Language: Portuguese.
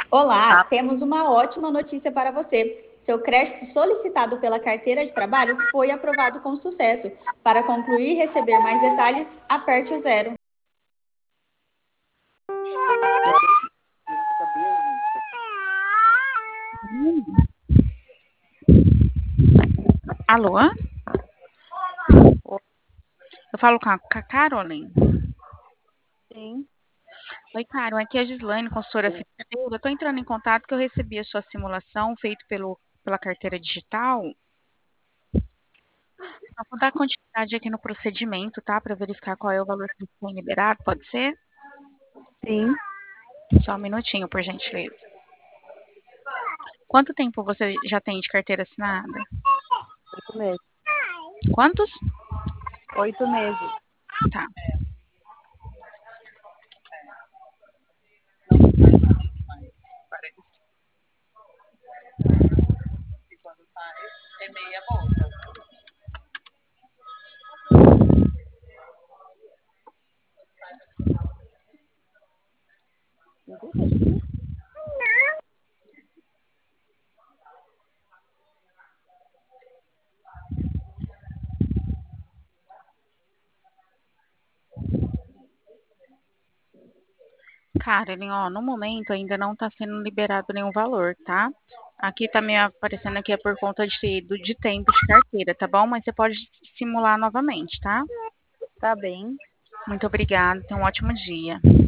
Olá, temos uma ótima notícia para você. Seu crédito solicitado pela carteira de trabalho foi aprovado com sucesso. Para concluir e receber mais detalhes, aperte o zero. Alô? Eu falo com a Carolyn. Sim, Oi, Carol. Aqui é a Gislaine, consultora financeira. Eu estou entrando em contato que eu recebi a sua simulação feita pela carteira digital. Eu vou dar continuidade aqui no procedimento, tá? Para verificar qual é o valor que foi liberado. Pode ser? sim, Só um minutinho, por gentileza. Quanto tempo você já tem de carteira assinada? 8 meses. Quantos? 8 meses. Tá. Carolyn, ó, no momento ainda não está sendo liberado nenhum valor, tá? Aqui tá me aparecendo aqui é por conta de tempo de carteira, tá bom? Mas você pode simular novamente, tá? Tá bem. Muito obrigada, tenha um ótimo dia.